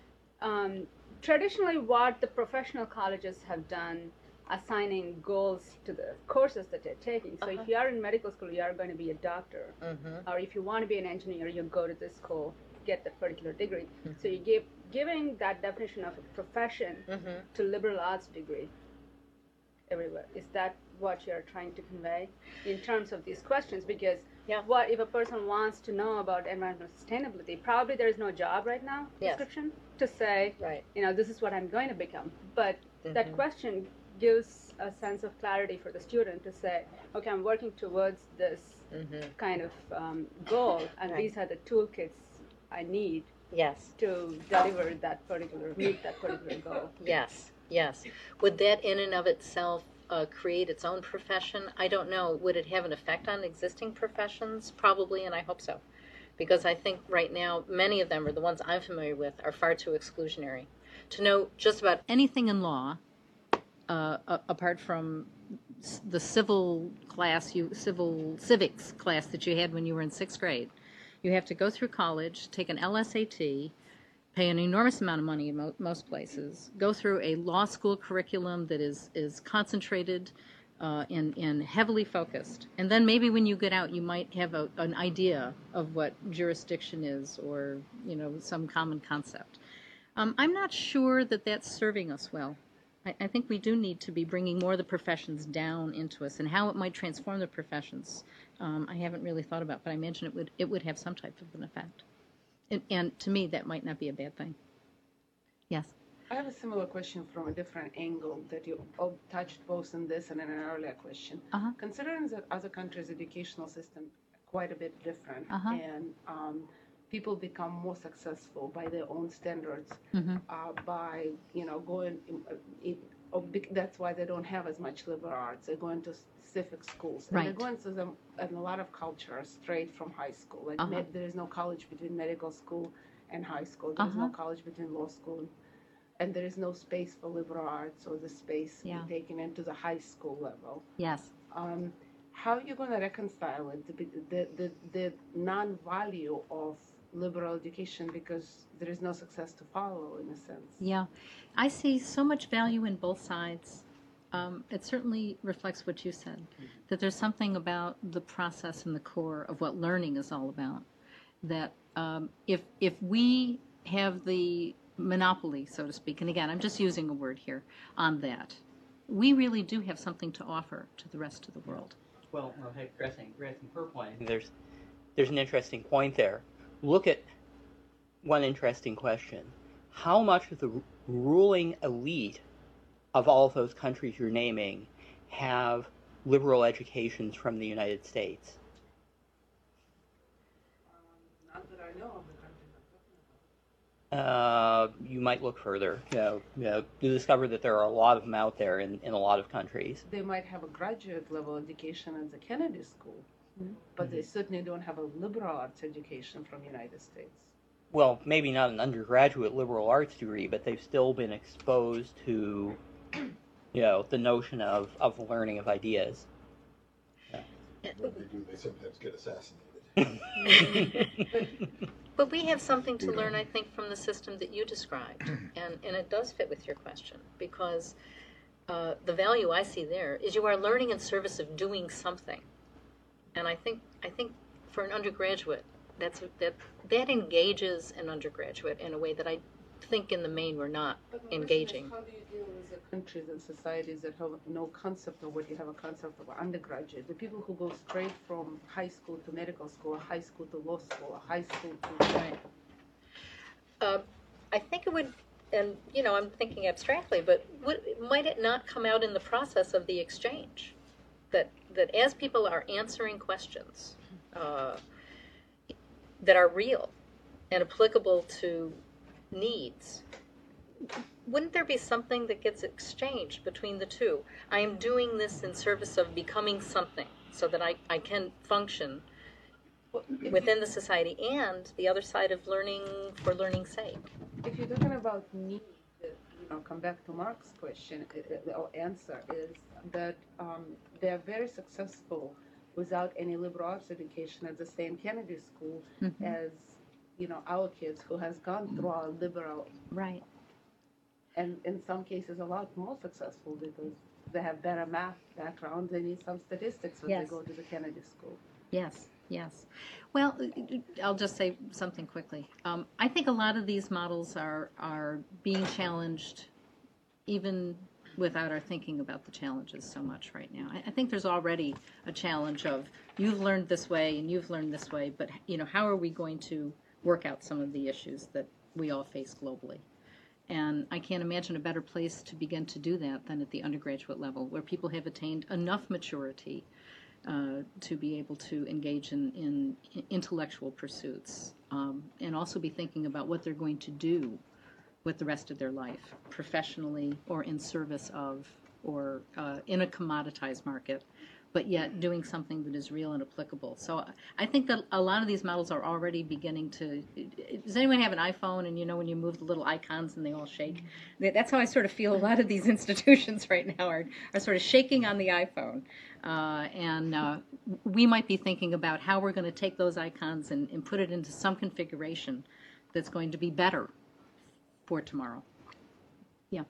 um, traditionally what the professional colleges have done, assigning goals to the courses that they're taking. So uh-huh. if you are in medical school, you are going to be a doctor. Mm-hmm. Or if you want to be an engineer, you go to this school, get that particular degree. Mm-hmm. So you give giving that definition of a profession mm-hmm. to liberal arts degree everywhere. Is that what you're trying to convey in terms of these questions? Because yeah. what if a person wants to know about environmental sustainability? Probably there is no job right now yes. description to say, right. you know, this is what I'm going to become. But mm-hmm. that question gives a sense of clarity for the student to say, okay, I'm working towards this mm-hmm. kind of um, goal, and right. these are the toolkits I need yes. to deliver that particular, meet that particular goal. Yes, yes. Would that in and of itself uh, create its own profession? I don't know. Would it have an effect on existing professions? Probably, and I hope so. Because I think right now, many of them, or the ones I'm familiar with, are far too exclusionary. To know just about anything in law, uh, a- apart from the civil class, you civil civics class that you had when you were in sixth grade, you have to go through college, take an L S A T, pay an enormous amount of money in mo- most places, go through a law school curriculum that is, is concentrated uh, and, and heavily focused. And then maybe when you get out, you might have a, an idea of what jurisdiction is, or, you know, some common concept. Um, I'm not sure that that's serving us well. I, I think we do need to be bringing more of the professions down into us, and how it might transform the professions. Um, I haven't really thought about, but I imagine it would it would have some type of an effect. And, and to me, that might not be a bad thing. Yes? I have a similar question from a different angle that you all touched both in this and in an earlier question. Uh-huh. Considering that other countries' educational system quite a bit different, uh-huh. and um, people become more successful by their own standards, mm-hmm. uh, by, you know, going, in, in, oh, that's why they don't have as much liberal arts. They're going to specific schools. And right. they're going to them in a lot of cultures straight from high school. Like uh-huh. med, there is no college between medical school and high school. There is uh-huh. no college between law school. And there is no space for liberal arts, or the space yeah. taken into the high school level. Yes. Um, how are you going to reconcile it, the, the, the, the non-value of liberal education, because there is no success to follow, in a sense? Yeah. I see so much value in both sides. Um, it certainly reflects what you said, that there's something about the process and the core of what learning is all about, that um, if if we have the monopoly, so to speak, and again, I'm just using a word here, on that, we really do have something to offer to the rest of the world. Well, well hey, addressing, addressing her point, there's, there's an interesting point there. Look at one interesting question. How much of the r- ruling elite of all of those countries you're naming have liberal educations from the United States? Um, not that I know of the countries I'm talking about. Uh, you might look further. You know, you know, you discover that there are a lot of them out there in, in a lot of countries. They might have a graduate level education at the Kennedy School, mm-hmm. but they certainly don't have a liberal arts education from the United States. Well, maybe not an undergraduate liberal arts degree, but they've still been exposed to, you know, the notion of, of the learning of ideas. Yeah. What they do, they sometimes get assassinated. But we have something to learn, I think, from the system that you described, and, and it does fit with your question, because uh, the value I see there is you are learning in service of doing something, and I think I think for an undergraduate, that's that that engages an undergraduate in a way that I think in the main we're not But engaging. How do you deal with the countries and societies that have no concept of what you have a concept of undergraduate? The people who go straight from high school to medical school, or high school to law school, or high school to... Right. Uh, I think it would, and you know, I'm thinking abstractly, but would, might it not come out in the process of the exchange? That, that as people are answering questions uh, that are real and applicable to needs, wouldn't there be something that gets exchanged between the two? I am doing this in service of becoming something so that I, I can function Well, if within you- the society, and the other side of learning for learning's sake. If you're talking about need, uh, you know, come back to Mark's question uh, uh, or answer is that um, they are very successful without any liberal arts education at the same Kennedy School Mhm. as, you know, our kids who has gone through our liberal, Right. and in some cases a lot more successful because they have better math background. They need some statistics when Yes. they go to the Kennedy School. Yes, yes. Well, I'll just say something quickly. Um, I think a lot of these models are, are being challenged even without our thinking about the challenges so much right now. I, I think there's already a challenge of you've learned this way and you've learned this way, but you know, how are we going to work out some of the issues that we all face globally? And I can't imagine a better place to begin to do that than at the undergraduate level, where people have attained enough maturity uh, to be able to engage in, in intellectual pursuits, um, and also be thinking about what they're going to do with the rest of their life, professionally or in service of, or uh, in a commoditized market, but yet doing something that is real and applicable. So I think that a lot of these models are already beginning to. Does anyone have an iPhone? And you know when you move the little icons and they all shake? That's how I sort of feel a lot of these institutions right now are, are sort of shaking on the iPhone. Uh, and uh, we might be thinking about how we're going to take those icons and, and put it into some configuration that's going to be better for tomorrow. Yeah.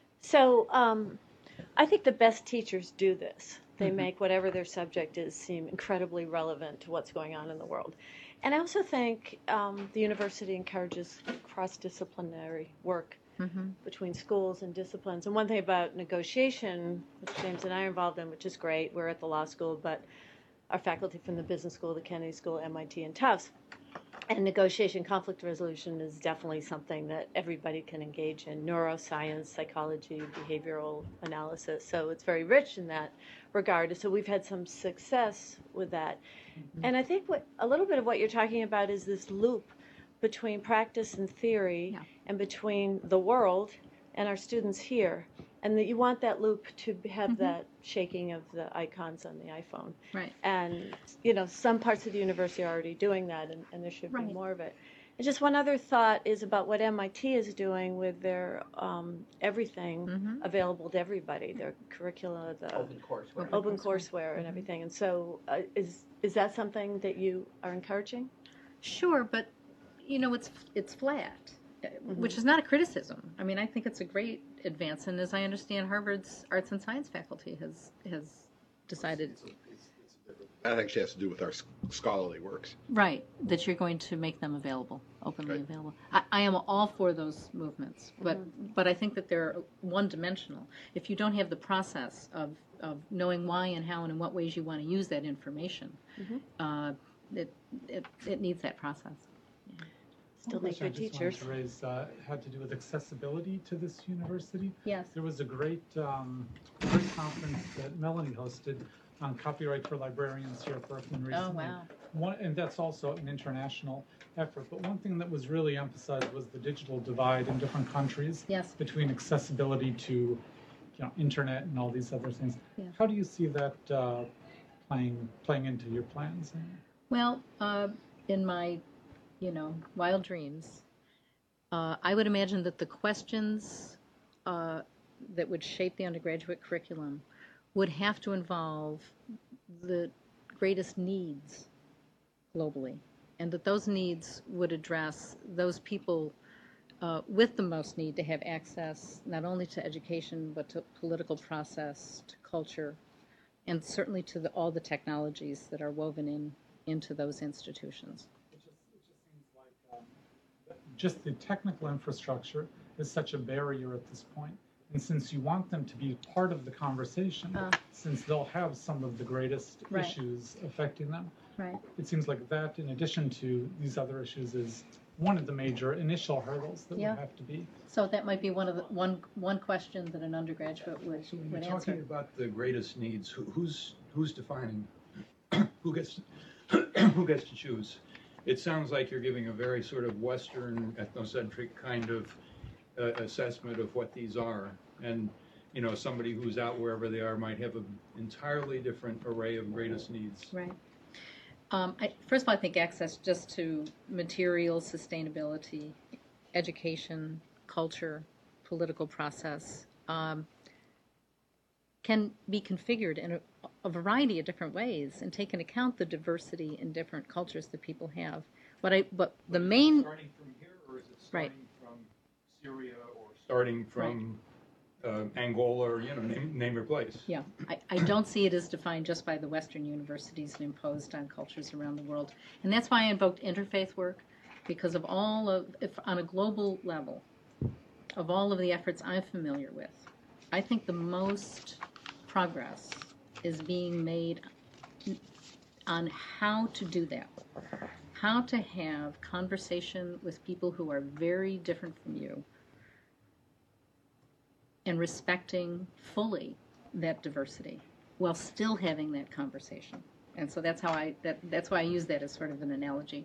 So um, I think the best teachers do this. They Mm-hmm. make whatever their subject is seem incredibly relevant to what's going on in the world. And I also think um, the university encourages cross-disciplinary work Mm-hmm. between schools and disciplines. And one thing about negotiation, which James and I are involved in, which is great, we're at the law school, but our faculty from the business school, the Kennedy School, M I T, and Tufts. And negotiation, conflict resolution is definitely something that everybody can engage in. Neuroscience, psychology, behavioral analysis. So it's very rich in that regard. So we've had some success with that. Mm-hmm. And I think what a little bit of what you're talking about is this loop between practice and theory, Yeah. and between the world and our students here. And that you want that loop to have Mm-hmm. that shaking of the icons on the iPhone. Right. And, you know, some parts of the university are already doing that, and, and there should Right. be more of it. And just one other thought is about what M I T is doing with their um, everything Mm-hmm. available to everybody, their curricula, the Open courseware. open courseware and everything. And so uh, is is that something that you are encouraging? Sure, but you know, it's it's flat, Mm-hmm. which is not a criticism. I mean, I think it's a great advance, and as I understand, Harvard's arts and science faculty has has decided, That actually has to do with our s- scholarly works. right, that you're going to make them available. openly Right. available. I, I am all for those movements, but but I think that they're one-dimensional. If you don't have the process of, of knowing why and how and in what ways you want to use that information, uh, it, it it needs that process. Still One make question good I just wanted teachers. to raise uh, had to do with accessibility to this university. Yes. There was a great, um, great conference that Melanie hosted on copyright for librarians here at Berkman recently. Oh, wow. One, and that's also an international effort. But one thing that was really emphasized was the digital divide in different countries Yes. between accessibility to, you know, internet and all these other things. Yeah. How do you see that uh, playing playing into your plans? Well, uh, in my, you know, wild dreams, uh, I would imagine that the questions uh, that would shape the undergraduate curriculum would have to involve the greatest needs globally, and that those needs would address those people uh, with the most need to have access not only to education but to political process, to culture, and certainly to the, all the technologies that are woven in into those institutions. It just, it just seems like um, just the technical infrastructure is such a barrier at this point. And since you want them to be part of the conversation, Uh. since they'll have some of the greatest Right. issues affecting them, Right. it seems like that, in addition to these other issues, is one of the major initial hurdles that Yeah. would have to be. So that might be one of the one one question that an undergraduate would, So when would you're talking answer. about the greatest needs, who, who's who's defining who gets who gets to choose? It sounds like you're giving a very sort of Western ethnocentric kind of uh, assessment of what these are, and you know somebody who's out wherever they are might have an entirely different array of greatest needs. Right. Um, I, first of all, I think access just to material sustainability, education, culture, political process um, can be configured in a, a variety of different ways and take into account the diversity in different cultures that people have. But I, but the main Starting from here, or is it starting Right. from Syria, or starting from uh, Angola, or you know, name, name your place? Yeah, I, I don't see it as defined just by the Western universities and imposed on cultures around the world. And that's why I invoked interfaith work, because of all of, if on a global level, of all of the efforts I'm familiar with, I think the most progress is being made on how to do that. How to have conversation with people who are very different from you, and respecting fully that diversity while still having that conversation. And so that's how I that that's why I use that as sort of an analogy.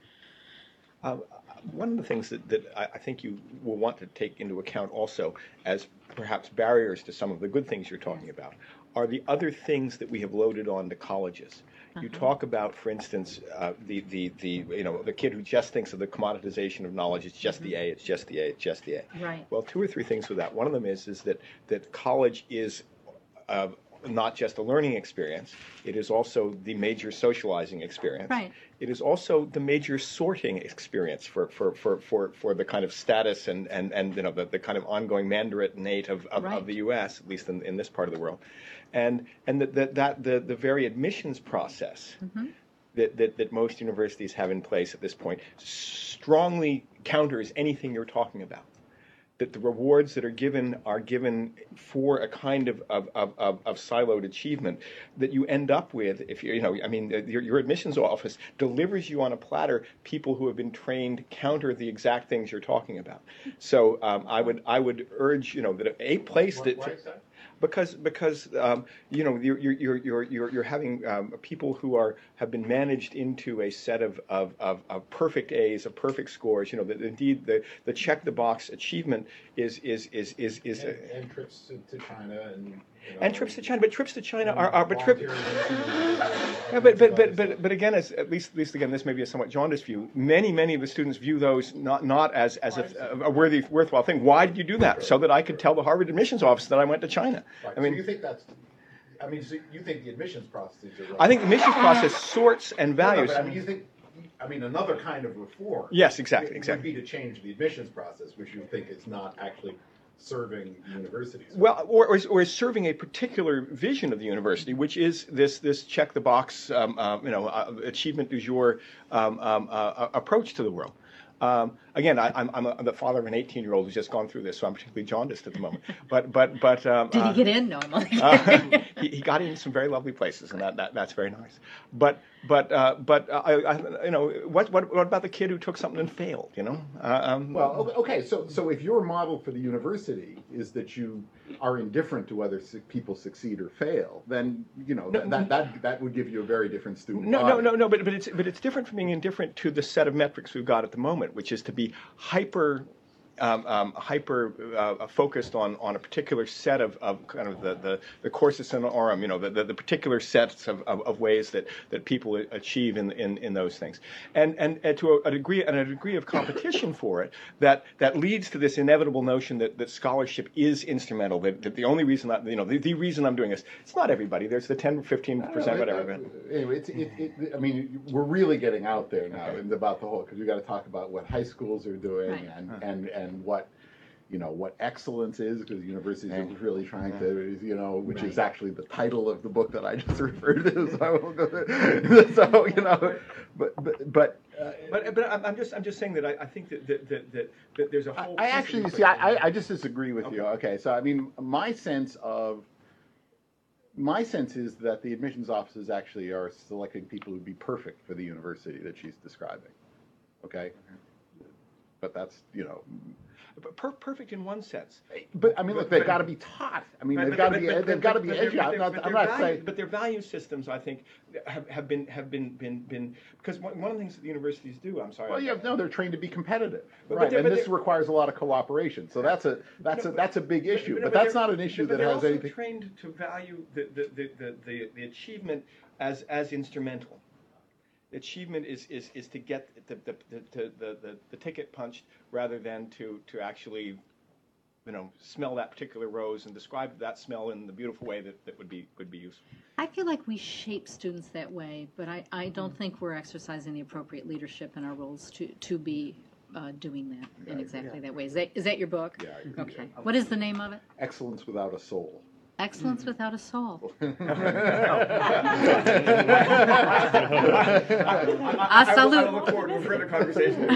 Um, one of the things that, that I, I think you will want to take into account also as perhaps barriers to some of the good things you're talking about are the other things that we have loaded on to colleges. You Uh-huh. talk about, for instance, uh, the, the, the, you know, the kid who just thinks of the commoditization of knowledge, it's just the A, it's just the A, it's just the A. Right. Well, two or three things with that. One of them is, is that, that college is uh, not just a learning experience, it is also the major socializing experience. Right. It is also the major sorting experience for, for, for, for, for the kind of status and, and, and you know, the, the kind of ongoing mandarinate of, of, Right. of the U S, at least in, in this part of the world. And, and that, that, that the, the very admissions process Mm-hmm. that, that, that most universities have in place at this point strongly counters anything you're talking about. That the rewards that are given are given for a kind of, of, of, of, of siloed achievement that you end up with if you you know I mean your, your admissions office delivers you on a platter people who have been trained counter the exact things you're talking about. So um, I would I would urge you know that a place that Why is that? because because um, you know you're you're you're you're you're having um, people who are have been managed into a set of of, of, of perfect A's, of perfect scores. You know that indeed the, the check the box achievement is is is is is. and, and trips to, to China and. You know, And trips to China, but trips to China are, are but trip. volunteering. Yeah, but but but but but again, as at least at least again, this may be a somewhat jaundiced view. Many many of the students view those not not as as a, a worthy worthwhile thing. Why did you do that? So that I could tell the Harvard admissions office that I went to China. Right. I mean, so you think that's? I mean, so you think the admissions processes are? Right. I think the admissions process sorts and No, no, values. but I mean, you think? I mean, another kind of reform. Yes, exactly, would exactly. be to change the admissions process, which you think is not actually serving universities. Well, or, or, is, or is serving a particular vision of the university, which is this this check the box, um, uh, you know, uh, achievement du jour um, um, uh, approach to the world. Um, again, I, I'm, I'm, a, I'm the father of an eighteen-year-old who's just gone through this, so I'm particularly jaundiced at the moment. But but but um, Did he uh, get in? No, I'm only uh, he, he got into some very lovely places, and that, that that's very nice. But but uh, but uh, I, I, you know, what what what about the kid who took something and failed? You know. Uh, um, Well, o- okay, so so if your model for the university is that you are indifferent to whether su- people succeed or fail, then you know No, that, that that that would give you a very different student No, no, body. no, no. But but it's but it's different from being indifferent to the set of metrics we've got at the moment, which is to be hyper. Um, um, hyper uh, focused on, on a particular set of, of kind of the, the, the cursus honorum, you know, the, the, the particular sets of, of, of ways that, that people achieve in, in, in those things. And, and, and to a, a degree and a degree of competition for it that, that leads to this inevitable notion that, that scholarship is instrumental, that, that the only reason, I, you know, the, the reason I'm doing this, it's not everybody. There's the ten, fifteen percent, whatever. But Anyway, it's, it, it, I mean, we're really getting out there now and about the whole, because we got to talk about what high schools are doing Right. and, and, and what, you know, what excellence is, because universities are really trying to, you know, which is actually the title of the book that I just referred to. So, I won't go there. So you know, but but but. Uh, but, but I'm I'm just I'm just saying that I, I think that that, that, that that there's a whole. I actually see. I, I I just disagree with you. Okay, so I mean, my sense of my sense is that the admissions offices actually are selecting people who'd be perfect for the university that she's describing. Okay, but that's you know. Per- perfect in one sense. But I mean, look, they've got to be taught. I mean, they've got to be. They've got to be educated. I'm not, I'm not saying. But their value systems, I think, have, have been have been been been because one, one of the things that the universities do. I'm sorry. Well, yeah, no, they're trained to be competitive, But- right? but And they're- this requires a lot of cooperation. So that's a that's No, a but- that's a big issue. But, But but that's they're- not an issue but that they're has also anything. trained to value the the, the, the, the, the achievement as as instrumental. Achievement is, is, is to get the the, the, the, the the ticket punched rather than to, to actually, you know, smell that particular rose and describe that smell in the beautiful way that, that would be would be useful. I feel like we shape students that way, but I, I don't think we're exercising the appropriate leadership in our roles to, to be uh, doing that in exactly that way. Is that, is that your book? Yeah. I agree. Okay. What is the name of it? Excellence without a soul. Excellence Without a Soul. I, I salute. I look forward to a further conversation.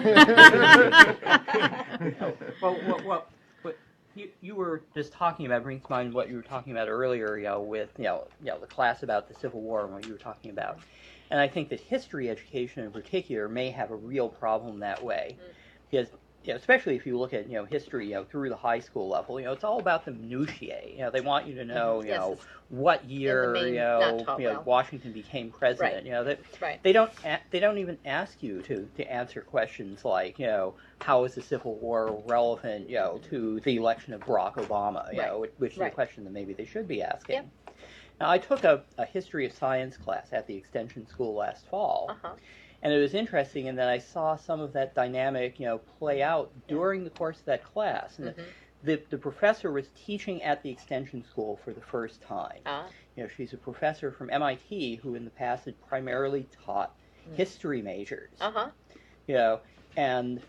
well, well, well, but you, you were just talking about, brings to mind what you were talking about earlier, you know, with, you know, you know, the class about the Civil War and what you were talking about. And I think that history education in particular may have a real problem that way. Mm. Because, you know, especially if you look at, you know, history, you know, through the high school level, you know, it's all about the minutiae. You know, they want you to know, you Yes, know, what year, main, you know, taught you know well. Washington became president. Right. You know, that Right. they don't a- they don't even ask you to, to answer questions like, you know, how is the Civil War relevant, you know, to the election of Barack Obama, you Right. know, which, which is Right. a question that maybe they should be asking. Yep. Now, I took a, a history of science class at the extension school last fall. Uh-huh. And it was interesting in that I saw some of that dynamic, you know, play out during the course of that class. And Mhm. the, the professor was teaching at the extension school for the first time. Ah. You know, she's a professor from M I T who in the past had primarily taught Mm. history majors. Uh-huh. You know, and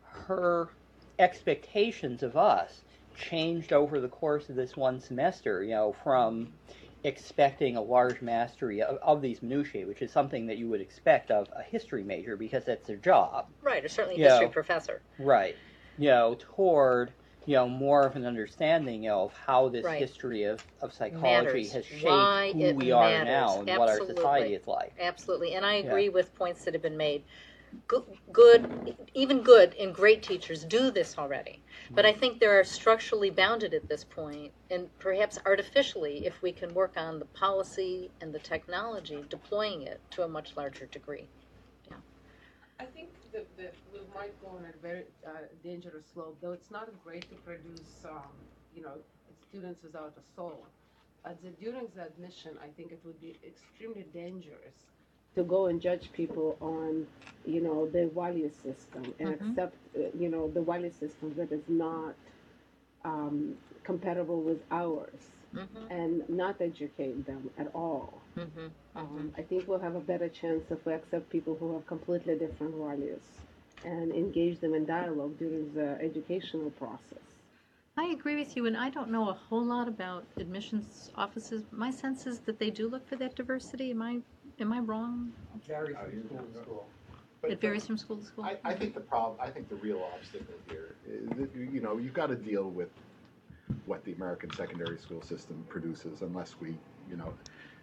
her expectations of us changed over the course of this one semester, you know, from expecting a large mastery of, of these minutiae, which is something that you would expect of a history major because that's their job. Right, or certainly You history know, professor. Right. You know, toward, you know, more of an understanding, you know, of how this Right. history of, of psychology Matters. has shaped Why who it we are matters. now and what our Absolutely. society is like. Absolutely, and I Yeah. agree with points that have been made. Good, good, even good and great teachers do this already. But I think there are structurally bounded at this point, and perhaps artificially, if we can work on the policy and the technology, deploying it to a much larger degree. Yeah. I think that, that we might go on a very uh, dangerous slope, though it's not great to produce, um, you know, students without a soul. At the, during the admission, I think it would be extremely dangerous to go and judge people on, you know, their value system and Mhm. accept, uh, you know, the value system that is not um, compatible with ours, Mm-hmm. and not educate them at all. Mm-hmm. Um, I think we'll have a better chance if we accept people who have completely different values and engage them in dialogue during the educational process. I agree with you, and I don't know a whole lot about admissions offices. My sense is that they do look for that diversity. Am I am I wrong? Varies from school to school. But- It varies from school to school. I, I think the problem, I think the real obstacle here is that, you know, you've got to deal with what the American secondary school system produces unless we, you know,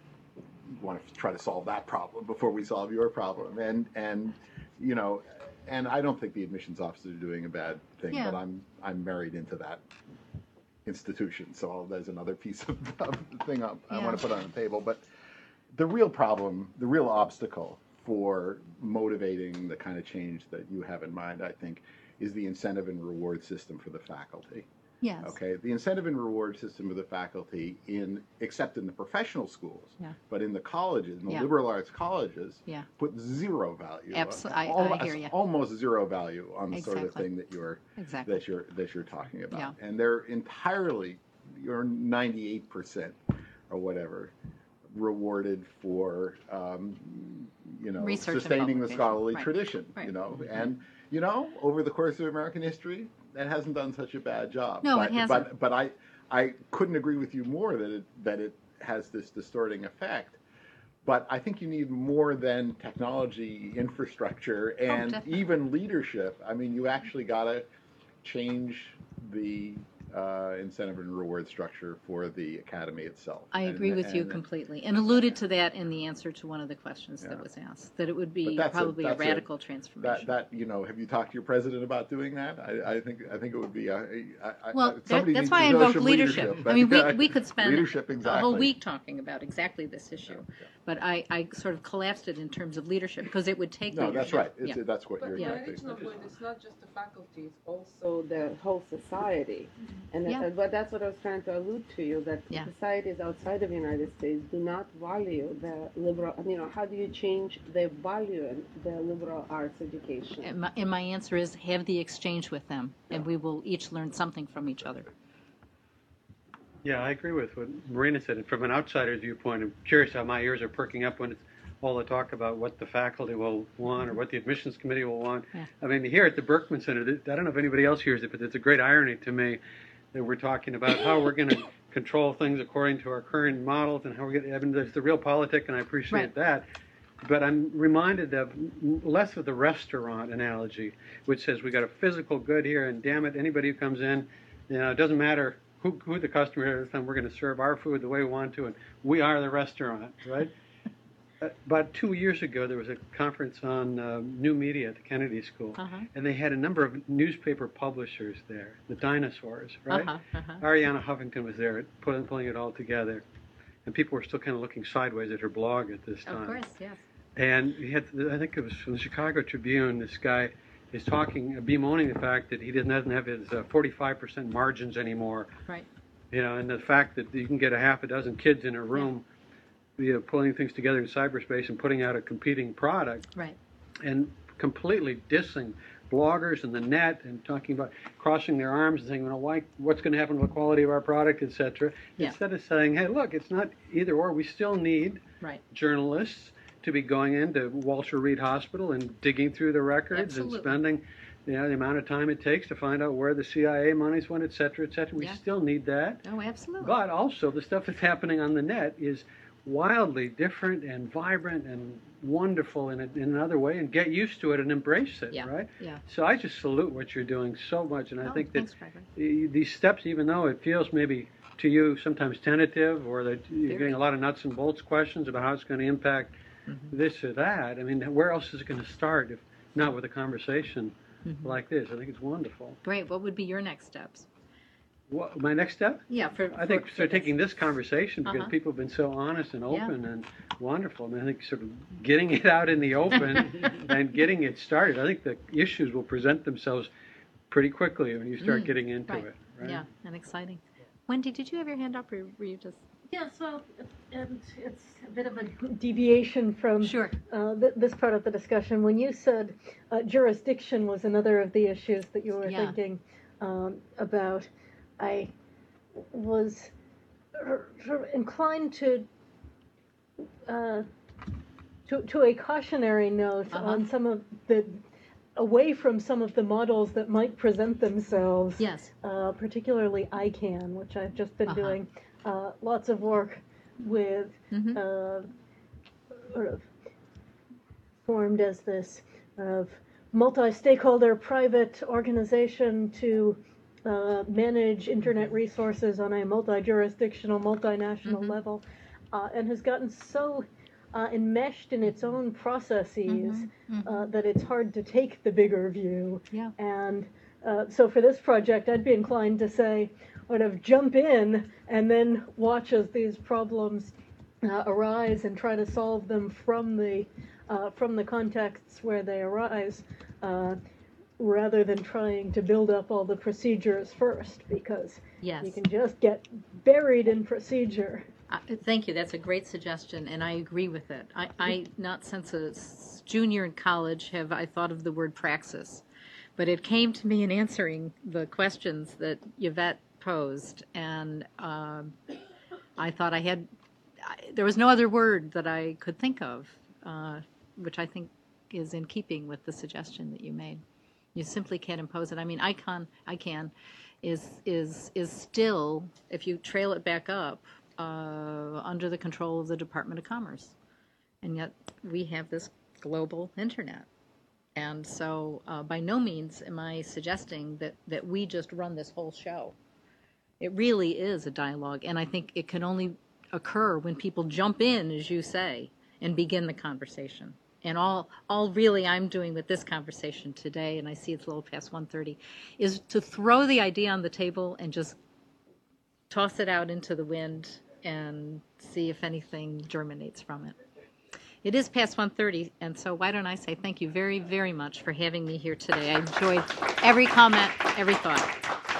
want to try to solve that problem before we solve your problem. And, and, you know, and I don't think the admissions officers are doing a bad thing, Yeah. but I'm, I'm married into that institution. So there's another piece of, of thing I, I Yeah. want to put on the table. But the real problem, the real obstacle for motivating the kind of change that you have in mind, I think, is the incentive and reward system for the faculty. Yes. Okay, the incentive and reward system of the faculty, in except in the professional schools, Yeah. but in the colleges, in the Yeah. liberal arts colleges, Yeah. put zero value. Abso- on- I- I almost, hear ya. almost zero value on the sort of Exactly. thing that you're Exactly. that you're that you're talking about, Yeah. and they're entirely, you're ninety-eight percent or whatever, rewarded for um, you know Research and sustaining the publication. scholarly Right. tradition. Right. You know, and you know over the course of American history, that hasn't done such a bad job. No, but, it hasn't. But but I I couldn't agree with you more that it that it has this distorting effect. But I think you need more than technology, infrastructure, and definitely. even leadership. I mean, you actually got to change the uh, incentive and reward structure for the academy itself. I And- agree with you and- completely, and alluded to that in the answer to one of the questions Yeah. that was asked, that it would But be that's a- probably a, that's a- radical That transformation. that you know, have you talked to your president about doing that? I, I think I think it would be. A, I, I, Well, that, somebody that's needs why I to show invoked some leadership. I but- mean, we, we could spend leadership a exactly. whole week talking about exactly this issue, but I, I sort of collapsed it in terms of leadership, because it would take No, leadership. that's right. It's, Yeah. That's what But you're the exactly. original point is not just the faculty, it's also the whole society. And Yeah. uh, but that's what I was trying to allude to you, that Yeah. societies outside of the United States do not value the liberal, you know, how do you change the value in the liberal arts education? And my, and my answer is have the exchange with them, and we will each learn something from each other. Yeah, I agree with what Marina said. And from an outsider's viewpoint, I'm curious how my ears are perking up when it's all the talk about what the faculty will want or what the admissions committee will want. Yeah. I mean, here at the Berkman Center, th- I don't know if anybody else hears it, but it's a great irony to me that we're talking about how we're going to control things according to our current models and how we're going to, I mean, there's the real politic, and I appreciate Right. that. But I'm reminded of m- less of the restaurant analogy, which says we got a physical good here, and damn it, anybody who comes in, you know, it doesn't matter who, who the customer is, and we're going to serve our food the way we want to, and we are the restaurant, right? Uh, About two years ago, there was a conference on uh, new media at the Kennedy School, Uh-huh. and they had a number of newspaper publishers there, the dinosaurs, right? Uh-huh, uh-huh. Ariana Huffington was there pulling, pulling it all together, and people were still kind of looking sideways at her blog at this time. Of course, yes. And he had, I think it was from the Chicago Tribune, this guy is talking, bemoaning the fact that he doesn't doesn't have his uh, forty-five percent margins anymore. Right. You know, and the fact that you can get a half a dozen kids in a room, you know, pulling things together in cyberspace and putting out a competing product, Right. and completely dissing bloggers and the net and talking about crossing their arms and saying, you know, why, what's going to happen to the quality of our product, et cetera. Yeah. Instead of saying, hey, look, it's not either or. We still need Right. journalists to be going into Walter Reed Hospital and digging through the records Absolutely. and spending, you know, the amount of time it takes to find out where the C I A monies went, et cetera, et cetera. We Yeah. still need that. Oh, absolutely. But also the stuff that's happening on the net is wildly different and vibrant and wonderful in, a, in another way, and get used to it and embrace it, Yeah. right? Yeah. So I just salute what you're doing so much, and I Oh, think that thanks, Gregory. the- these steps, even though it feels maybe to you sometimes tentative, or that you're Very. getting a lot of nuts and bolts questions about how it's going to impact Mm-hmm. this or that. I mean, where else is it going to start if not with a conversation Mhm. like this? I think it's wonderful. Great. What would be your next steps? What, my next step? Yeah, for I think for, so. Taking this conversation, because Uh-huh. people have been so honest and Yeah. open and wonderful. I mean, I think sort of getting it out in the open and getting it started. I think the issues will present themselves pretty quickly when you start Mm, getting into right. it. Right? Yeah, and exciting. Wendy, did you have your hand up, or were you just? Yes, well, and it's a bit of a deviation from Sure. uh, th- this part of the discussion. When you said uh, jurisdiction was another of the issues that you were Yeah. thinking um, about, I was er, sort of inclined to, uh, to to a cautionary note Uh-huh. on some of the away from some of the models that might present themselves. Yes. Uh, particularly I CANN, which I've just been Uh-huh. doing uh, lots of work with, Mhm. uh, sort of formed as this of multi-stakeholder private organization to uh, manage internet resources on a multi-jurisdictional, multinational Mhm. level, uh, and has gotten so uh, enmeshed in its own processes Mhm, mhm. uh, that it's hard to take the bigger view. Yeah. And uh, so for this project, I'd be inclined to say, sort of jump in and then watch as these problems uh, arise and try to solve them from the uh, from the contexts where they arise, uh, rather than trying to build up all the procedures first, because Yes. you can just get buried in procedure. Uh, Thank you. That's a great suggestion, and I agree with it. I, I not since a s- junior in college have I thought of the word praxis, but it came to me in answering the questions that Yvette posed, and um, I thought I had. I, there was no other word that I could think of, uh, which I think is in keeping with the suggestion that you made. You simply can't impose it. I mean, ICON, ICANN, is is is still, if you trail it back up, uh, under the control of the Department of Commerce, and yet we have this global internet. And so, uh, by no means am I suggesting that that we just run this whole show. It really is a dialogue, and I think it can only occur when people jump in, as you say, and begin the conversation. And all, all really I'm doing with this conversation today, and I see it's a little past one thirty, is to throw the idea on the table and just toss it out into the wind and see if anything germinates from it. It is past one thirty, and so why don't I say thank you very, very much for having me here today. I enjoyed every comment, every thought.